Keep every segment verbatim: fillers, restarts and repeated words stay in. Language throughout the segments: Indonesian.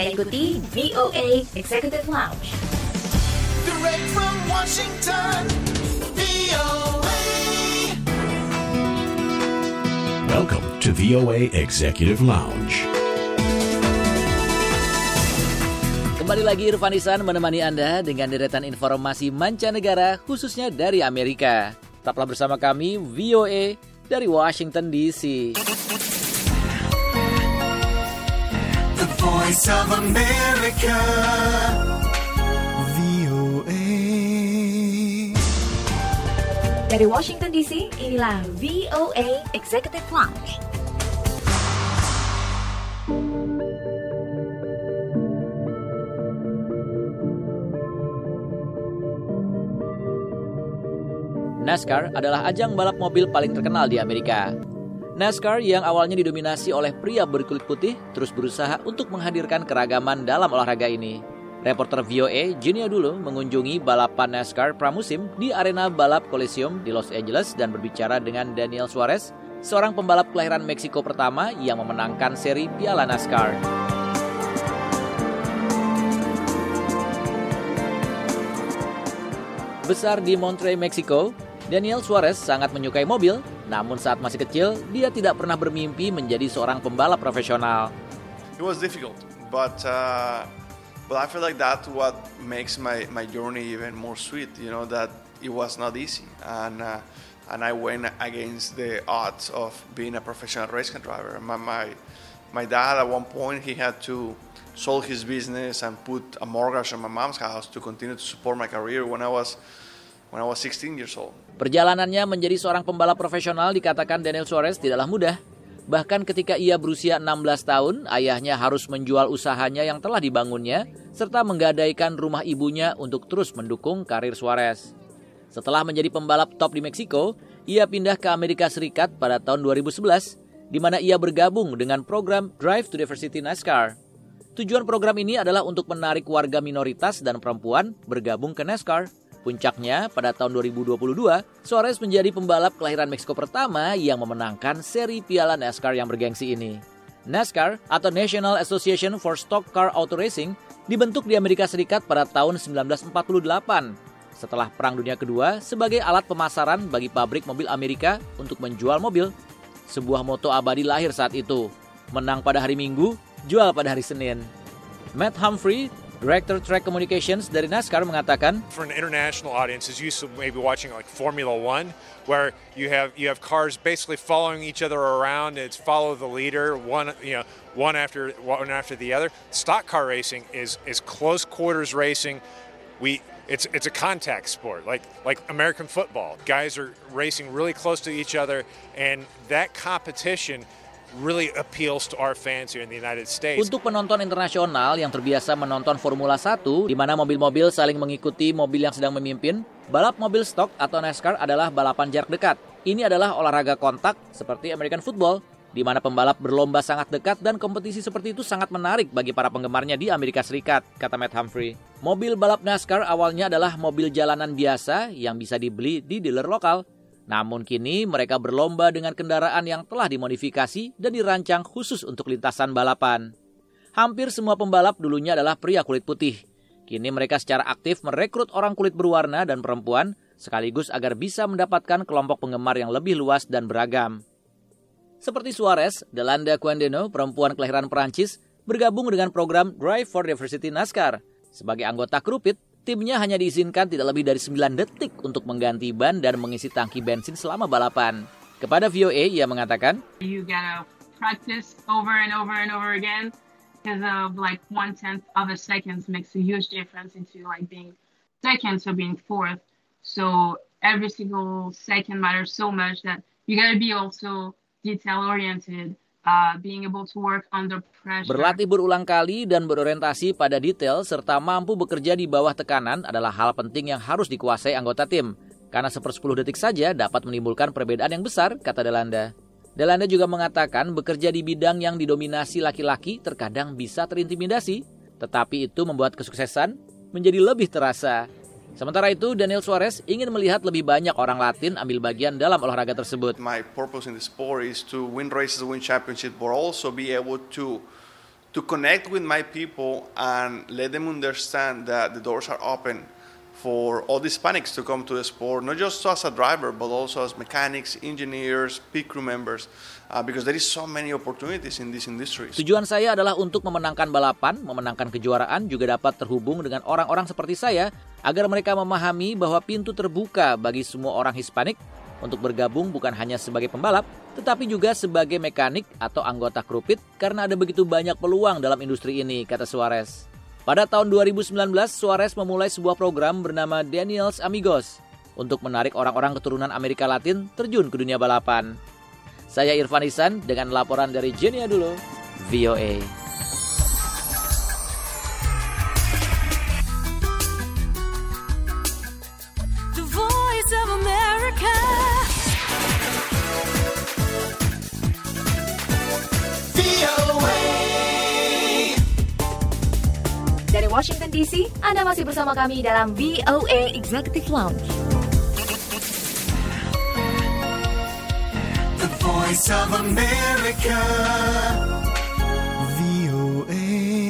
Anda ikuti V O A Executive Lounge. Direct from Washington, V O A. Welcome to V O A Executive Lounge. Kembali lagi Irfan Ihsan menemani Anda dengan deretan informasi mancanegara khususnya dari Amerika. Tetaplah bersama kami V O A dari Washington D C. The Voice of America, V O A. Dari Washington D C, inilah V O A Executive Lounge. NASCAR adalah ajang balap mobil paling terkenal di Amerika. NASCAR yang awalnya didominasi oleh pria berkulit putih terus berusaha untuk menghadirkan keragaman dalam olahraga ini. Reporter V O A Genia Dulu mengunjungi balapan NASCAR pramusim di arena balap Coliseum di Los Angeles dan berbicara dengan Daniel Suarez, seorang pembalap kelahiran Meksiko pertama yang memenangkan seri Piala NASCAR. Besar di Monterrey, Meksiko, Daniel Suarez sangat menyukai mobil, namun saat masih kecil, dia tidak pernah bermimpi menjadi seorang pembalap profesional. It was difficult, but uh, but I feel like that's what makes my, my journey even more sweet. You know that it was not easy, and uh, and I went against the odds of being a professional race car driver. My my my dad at one point he had to sold his business and put a mortgage on my mom's house to continue to support my career when I was when I was sixteen years old. Perjalanannya menjadi seorang pembalap profesional dikatakan Daniel Suarez tidaklah mudah. Bahkan ketika ia berusia enam belas tahun, ayahnya harus menjual usahanya yang telah dibangunnya, serta menggadaikan rumah ibunya untuk terus mendukung karir Suarez. Setelah menjadi pembalap top di Meksiko, ia pindah ke Amerika Serikat pada tahun dua ribu sebelas, di mana ia bergabung dengan program Drive to Diversity NASCAR. Tujuan program ini adalah untuk menarik warga minoritas dan perempuan bergabung ke NASCAR. Puncaknya, pada tahun dua ribu dua puluh dua, Suarez menjadi pembalap kelahiran Meksiko pertama yang memenangkan seri Piala NASCAR yang bergengsi ini. NASCAR, atau National Association for Stock Car Auto Racing, dibentuk di Amerika Serikat pada tahun sembilan belas empat puluh delapan, setelah Perang Dunia Kedua sebagai alat pemasaran bagi pabrik mobil Amerika untuk menjual mobil. Sebuah moto abadi lahir saat itu, menang pada hari Minggu, jual pada hari Senin. Matt Humphrey, Director Track Communications dari NASCAR mengatakan, for an international audience is used to maybe watching like Formula One, where you have you have cars basically following each other around. It's follow the leader, one you know one after one after the other. Stock car racing is is close quarters racing. We it's it's a contact sport, like like American football. Guys are racing really close to each other, and that competition really appeals to our fans here in the United States. Untuk penonton internasional yang terbiasa menonton Formula satu, di mana mobil-mobil saling mengikuti mobil yang sedang memimpin, balap mobil stok atau NASCAR adalah balapan jarak dekat. Ini adalah olahraga kontak seperti American football, di mana pembalap berlomba sangat dekat dan kompetisi seperti itu sangat menarik bagi para penggemarnya di Amerika Serikat, kata Matt Humphrey. Mobil balap NASCAR awalnya adalah mobil jalanan biasa yang bisa dibeli di dealer lokal. Namun kini mereka berlomba dengan kendaraan yang telah dimodifikasi dan dirancang khusus untuk lintasan balapan. Hampir semua pembalap dulunya adalah pria kulit putih. Kini mereka secara aktif merekrut orang kulit berwarna dan perempuan, sekaligus agar bisa mendapatkan kelompok penggemar yang lebih luas dan beragam. Seperti Suarez, Delanda Quandeno, perempuan kelahiran Perancis, bergabung dengan program Drive for Diversity NASCAR. Sebagai anggota Krupit, timnya hanya diizinkan tidak lebih dari sembilan detik untuk mengganti ban dan mengisi tangki bensin selama balapan. Kepada V O A, ia mengatakan, You gotta practice over and over and over again because of like one tenth of a second makes a huge difference into like being second to being fourth. So every single second matters so much that you gotta be also detail oriented. Uh, being able to work under pressure. Berlatih berulang kali dan berorientasi pada detail serta mampu bekerja di bawah tekanan adalah hal penting yang harus dikuasai anggota tim. Karena sepersepuluh detik saja dapat menimbulkan perbedaan yang besar, kata Delanda. Delanda juga mengatakan bekerja di bidang yang didominasi laki-laki terkadang bisa terintimidasi, tetapi itu membuat kesuksesan menjadi lebih terasa. Sementara itu, Daniel Suarez ingin melihat lebih banyak orang Latin ambil bagian dalam olahraga tersebut. My purpose in the sport is to win races, win championships, but also be able to to connect with my people and let them understand that the doors are open for all the Hispanics to come to the sport, not just as a driver, but also as mechanics, engineers, pit crew members, uh, because there is so many opportunities in this industry. Tujuan saya adalah untuk memenangkan balapan, memenangkan kejuaraan, juga dapat terhubung dengan orang-orang seperti saya, agar mereka memahami bahwa pintu terbuka bagi semua orang Hispanik untuk bergabung bukan hanya sebagai pembalap, tetapi juga sebagai mekanik atau anggota kru pit, karena ada begitu banyak peluang dalam industri ini, kata Suarez. Pada tahun dua ribu sembilan belas, Suarez memulai sebuah program bernama Daniel's Amigos untuk menarik orang-orang keturunan Amerika Latin terjun ke dunia balapan. Saya Irfan Ihsan dengan laporan dari Jenia dulu, V O A. The Voice of America. V O A. Dari Washington D C, Anda masih bersama kami dalam V O A Executive Lounge. The Voice of America. V O A.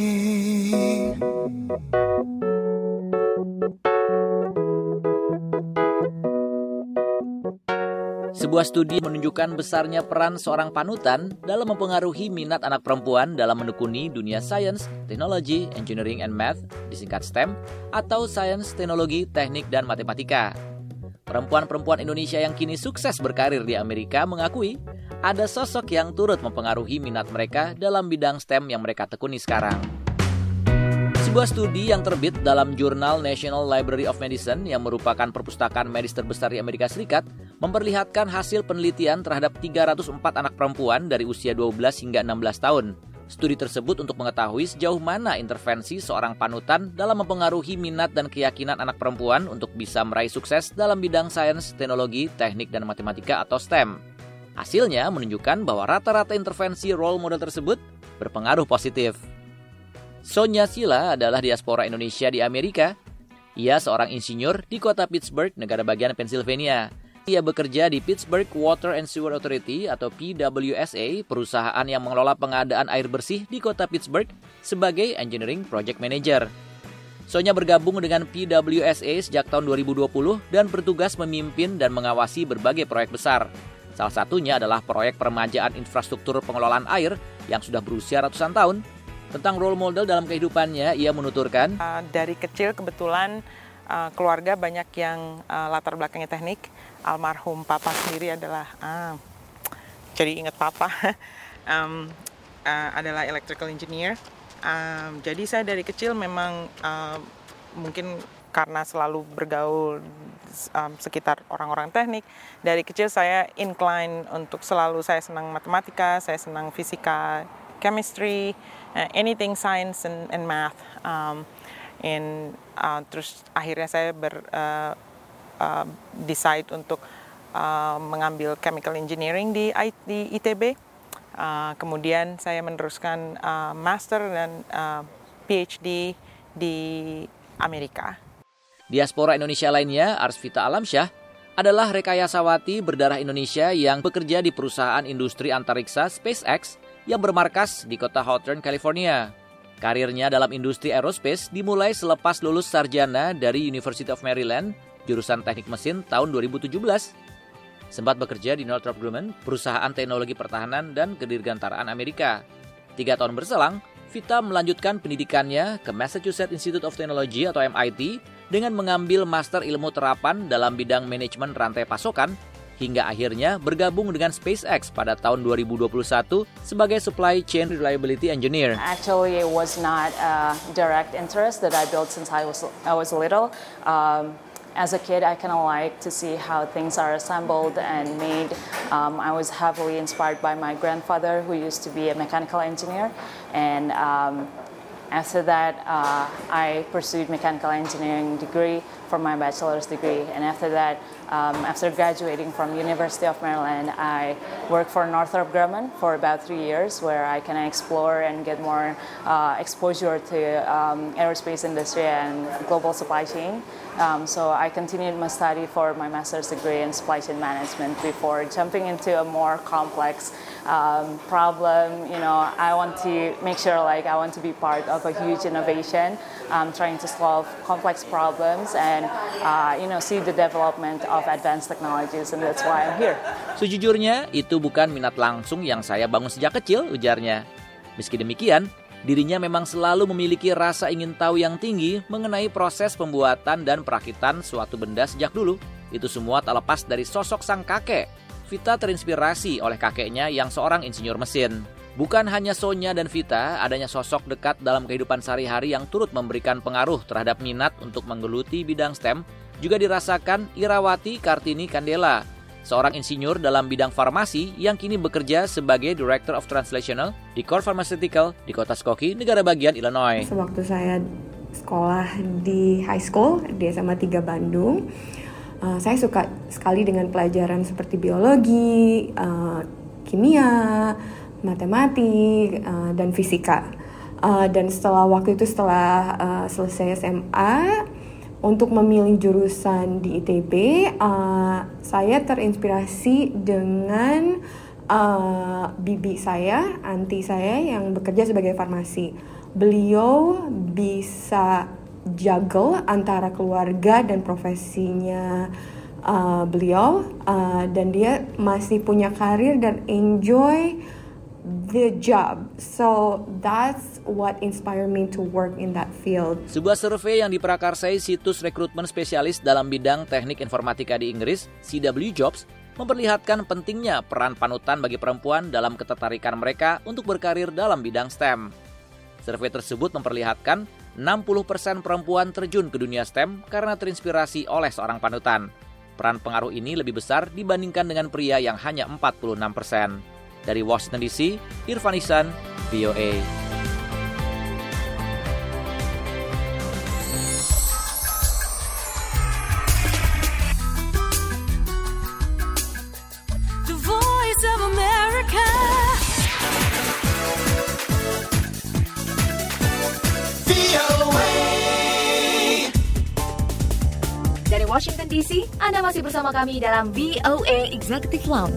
Sebuah studi menunjukkan besarnya peran seorang panutan dalam mempengaruhi minat anak perempuan dalam menekuni dunia sains, teknologi, engineering and math, disingkat STEM, atau sains, teknologi, teknik, dan matematika. Perempuan-perempuan Indonesia yang kini sukses berkarir di Amerika mengakui ada sosok yang turut mempengaruhi minat mereka dalam bidang STEM yang mereka tekuni sekarang. Sebuah studi yang terbit dalam jurnal National Library of Medicine yang merupakan perpustakaan medis terbesar di Amerika Serikat memperlihatkan hasil penelitian terhadap tiga ratus empat anak perempuan dari usia dua belas hingga enam belas tahun. Studi tersebut untuk mengetahui sejauh mana intervensi seorang panutan dalam mempengaruhi minat dan keyakinan anak perempuan untuk bisa meraih sukses dalam bidang sains, teknologi, teknik, dan matematika atau STEM. Hasilnya menunjukkan bahwa rata-rata intervensi role model tersebut berpengaruh positif. Sonia Sila adalah diaspora Indonesia di Amerika. Ia seorang insinyur di kota Pittsburgh, negara bagian Pennsylvania. Ia bekerja di Pittsburgh Water and Sewer Authority atau P W S A, perusahaan yang mengelola pengadaan air bersih di kota Pittsburgh sebagai Engineering Project Manager. Sonia bergabung dengan P W S A sejak tahun dua ribu dua puluh dan bertugas memimpin dan mengawasi berbagai proyek besar. Salah satunya adalah proyek peremajaan infrastruktur pengelolaan air yang sudah berusia ratusan tahun. Tentang role model dalam kehidupannya, ia menuturkan, uh, dari kecil kebetulan uh, keluarga banyak yang uh, latar belakangnya teknik. Almarhum papa sendiri adalah, ah, jadi ingat papa, um, uh, adalah electrical engineer. Um, jadi saya dari kecil memang uh, mungkin karena selalu bergaul um, sekitar orang-orang teknik, dari kecil saya incline untuk selalu, saya senang matematika, saya senang fisika, chemistry, uh, anything science and, and math. Um, and uh, terus akhirnya saya ber uh, uh, decide untuk uh, mengambil chemical engineering di, di I T B. Uh, kemudian saya meneruskan uh, master dan uh, P H D di Amerika. Diaspora Indonesia lainnya, Arsvita Alamsyah, adalah rekayasawati berdarah Indonesia yang bekerja di perusahaan industri antariksa SpaceX yang bermarkas di kota Hawthorne, California. Karirnya dalam industri aerospace dimulai selepas lulus sarjana dari University of Maryland, jurusan teknik mesin tahun dua ribu tujuh belas. Sempat bekerja di Northrop Grumman, perusahaan teknologi pertahanan dan kedirgantaraan Amerika. Tiga tahun berselang, Vita melanjutkan pendidikannya ke Massachusetts Institute of Technology atau M I T dengan mengambil Master Ilmu Terapan dalam bidang manajemen rantai pasokan, hingga akhirnya bergabung dengan SpaceX pada tahun dua ribu dua puluh satu sebagai Supply Chain Reliability Engineer. Actually, it was not a direct interest that I built since I was I was little. Um, As a kid, I kind of like to see how things are assembled and made. Um, I was heavily inspired by my grandfather, who used to be a mechanical engineer. And um, after that, uh, I pursued mechanical engineering degree for my bachelor's degree. And after that, um, after graduating from University of Maryland, I worked for Northrop Grumman for about three years, where I can explore and get more uh, exposure to um, aerospace industry and global supply chain. Um, so I continued my study for my master's degree in supply chain management before jumping into a more complex um, problem. You know, I want to make sure like I want to be part of a huge innovation, um, trying to solve complex problems and uh, you know see the development of advanced technologies, and that's why I'm here. Sejujurnya itu bukan minat langsung yang saya bangun sejak kecil, ujarnya. Meski demikian, dirinya memang selalu memiliki rasa ingin tahu yang tinggi mengenai proses pembuatan dan perakitan suatu benda sejak dulu. Itu semua tak lepas dari sosok sang kakek. Vita terinspirasi oleh kakeknya yang seorang insinyur mesin. Bukan hanya Sonya dan Vita, adanya sosok dekat dalam kehidupan sehari-hari yang turut memberikan pengaruh terhadap minat untuk menggeluti bidang STEM juga dirasakan Irawati Kartini Kandela, seorang insinyur dalam bidang farmasi yang kini bekerja sebagai Director of Translational di Core Pharmaceutical di kota Skokie, negara bagian Illinois. Sewaktu saya sekolah di high school di S M A tiga Bandung, uh, saya suka sekali dengan pelajaran seperti biologi, uh, kimia, matematik, uh, dan fisika. Uh, dan setelah waktu itu setelah uh, selesai S M A, untuk memilih jurusan di I T B, uh, saya terinspirasi dengan uh, bibi saya, anti saya yang bekerja sebagai farmasi. Beliau bisa juggle antara keluarga dan profesinya uh, beliau, uh, dan dia masih punya karir dan enjoy the job. So that's what inspired me to work in that field. Sebuah survei yang diprakarsai situs rekrutmen spesialis dalam bidang teknik informatika di Inggris, C W Jobs, memperlihatkan pentingnya peran panutan bagi perempuan dalam ketertarikan mereka untuk berkarir dalam bidang STEM. Survei tersebut memperlihatkan enam puluh persen perempuan terjun ke dunia STEM karena terinspirasi oleh seorang panutan. Peran pengaruh ini lebih besar dibandingkan dengan pria yang hanya empat puluh enam persen. Dari Washington D C, Irfan Ihsan, V O A. The Voice of America. V O A. Dari Washington D C, Anda masih bersama kami dalam V O A Executive Lounge.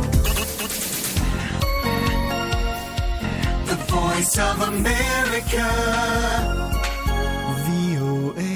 Voice of America, V O A.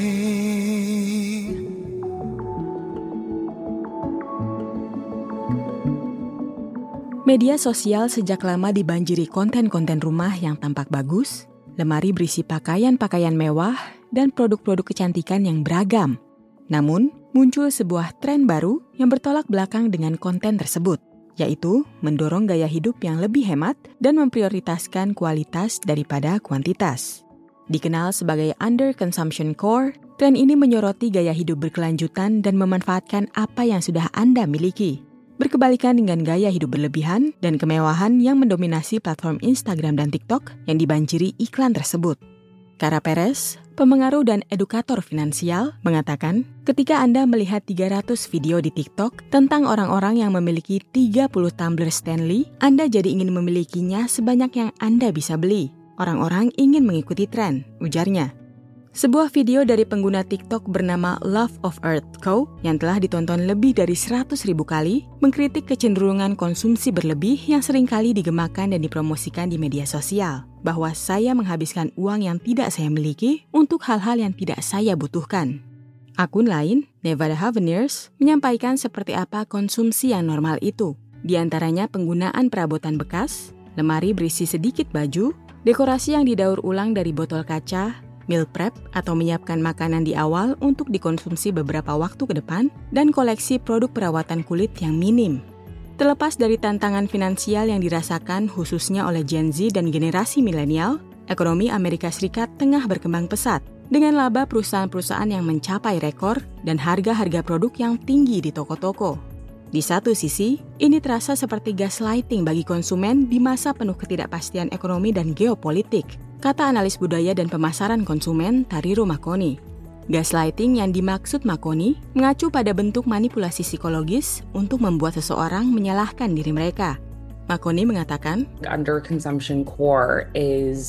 Media sosial sejak lama dibanjiri konten-konten rumah yang tampak bagus, lemari berisi pakaian-pakaian mewah, dan produk-produk kecantikan yang beragam. Namun, muncul sebuah tren baru yang bertolak belakang dengan konten tersebut, yaitu mendorong gaya hidup yang lebih hemat dan memprioritaskan kualitas daripada kuantitas. Dikenal sebagai under-consumption core, tren ini menyoroti gaya hidup berkelanjutan dan memanfaatkan apa yang sudah Anda miliki. Berkebalikan dengan gaya hidup berlebihan dan kemewahan yang mendominasi platform Instagram dan TikTok yang dibanjiri iklan tersebut. Kara Perez, pemengaruh dan edukator finansial, mengatakan, ketika Anda melihat tiga ratus video di TikTok tentang orang-orang yang memiliki tiga puluh tumbler Stanley, Anda jadi ingin memilikinya sebanyak yang Anda bisa beli. Orang-orang ingin mengikuti tren, ujarnya. Sebuah video dari pengguna TikTok bernama Love of Earth Co. yang telah ditonton lebih dari seratus ribu kali, mengkritik kecenderungan konsumsi berlebih yang seringkali digemakan dan dipromosikan di media sosial, bahwa saya menghabiskan uang yang tidak saya miliki untuk hal-hal yang tidak saya butuhkan. Akun lain, Nevada Haveneers, menyampaikan seperti apa konsumsi yang normal itu, di antaranya penggunaan perabotan bekas, lemari berisi sedikit baju, dekorasi yang didaur ulang dari botol kaca, meal prep atau menyiapkan makanan di awal untuk dikonsumsi beberapa waktu ke depan, dan koleksi produk perawatan kulit yang minim. Terlepas dari tantangan finansial yang dirasakan khususnya oleh Gen Z dan generasi milenial, ekonomi Amerika Serikat tengah berkembang pesat dengan laba perusahaan-perusahaan yang mencapai rekor dan harga-harga produk yang tinggi di toko-toko. Di satu sisi, ini terasa seperti gaslighting bagi konsumen di masa penuh ketidakpastian ekonomi dan geopolitik, kata analis budaya dan pemasaran konsumen Tariro Makoni. Gaslighting yang dimaksud Makoni mengacu pada bentuk manipulasi psikologis untuk membuat seseorang menyalahkan diri mereka. Makoni mengatakan, Under consumption core is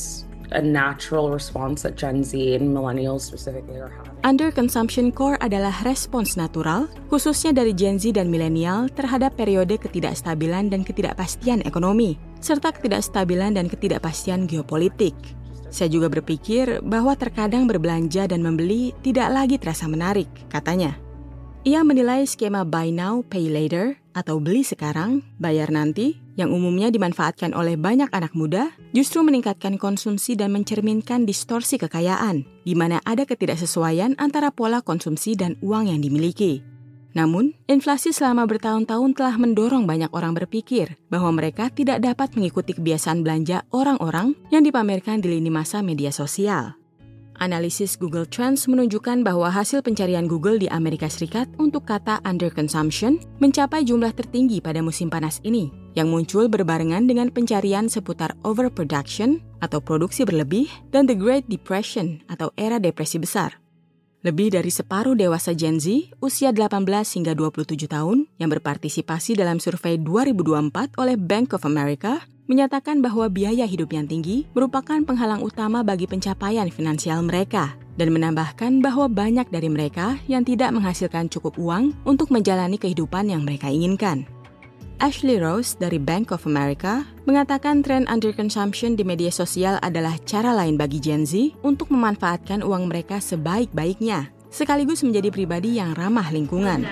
a natural response that Gen Z and millennials specifically are having. Underconsumption core adalah respons natural, khususnya dari Gen Z dan milenial terhadap periode ketidakstabilan dan ketidakpastian ekonomi, serta ketidakstabilan dan ketidakpastian geopolitik. Saya juga berpikir bahwa terkadang berbelanja dan membeli tidak lagi terasa menarik, katanya. Ia menilai skema buy now, pay later, atau beli sekarang, bayar nanti, yang umumnya dimanfaatkan oleh banyak anak muda, justru meningkatkan konsumsi dan mencerminkan distorsi kekayaan, di mana ada ketidaksesuaian antara pola konsumsi dan uang yang dimiliki. Namun, inflasi selama bertahun-tahun telah mendorong banyak orang berpikir bahwa mereka tidak dapat mengikuti kebiasaan belanja orang-orang yang dipamerkan di lini masa media sosial. Analisis Google Trends menunjukkan bahwa hasil pencarian Google di Amerika Serikat untuk kata underconsumption mencapai jumlah tertinggi pada musim panas ini, yang muncul berbarengan dengan pencarian seputar overproduction atau produksi berlebih dan the Great Depression atau era depresi besar. Lebih dari separuh dewasa Gen Z usia delapan belas hingga dua puluh tujuh tahun yang berpartisipasi dalam survei dua ribu dua puluh empat oleh Bank of America menyatakan bahwa biaya hidup yang tinggi merupakan penghalang utama bagi pencapaian finansial mereka dan menambahkan bahwa banyak dari mereka yang tidak menghasilkan cukup uang untuk menjalani kehidupan yang mereka inginkan. Ashley Rose dari Bank of America mengatakan tren underconsumption di media sosial adalah cara lain bagi Gen Z untuk memanfaatkan uang mereka sebaik-baiknya, sekaligus menjadi pribadi yang ramah lingkungan.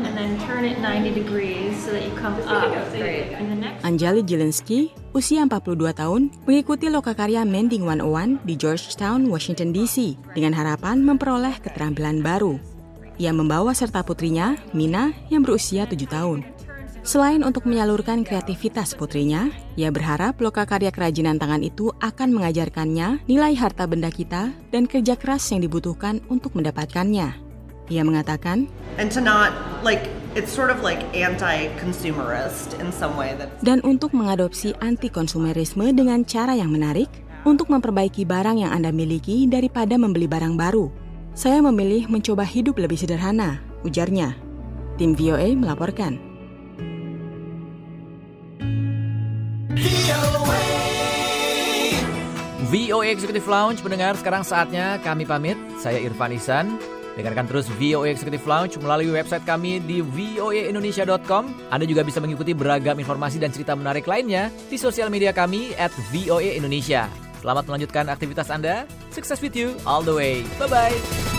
Anjali Jelinski, usia empat puluh dua tahun, mengikuti lokakarya Mending seratus satu di Georgetown, Washington D C dengan harapan memperoleh keterampilan baru. Ia membawa serta putrinya, Mina, yang berusia tujuh tahun. Selain untuk menyalurkan kreativitas putrinya, ia berharap lokakarya kerajinan tangan itu akan mengajarkannya nilai harta benda kita dan kerja keras yang dibutuhkan untuk mendapatkannya. Ia mengatakan, And to not, like, it's sort of like anti-consumerist in some way that... Dan untuk mengadopsi anti-konsumerisme dengan cara yang menarik, untuk memperbaiki barang yang Anda miliki daripada membeli barang baru. Saya memilih mencoba hidup lebih sederhana, ujarnya. Tim V O A melaporkan. V O A Executive Lounge mendengar, sekarang saatnya kami pamit. Saya Irfan Ihsan. Dengarkan terus V O A Executive Lounge melalui website kami di v o a indonesia dot com. Anda juga bisa mengikuti beragam informasi dan cerita menarik lainnya di sosial media kami at V O A Indonesia. Selamat melanjutkan aktivitas Anda. Success with you all the way. Bye-bye.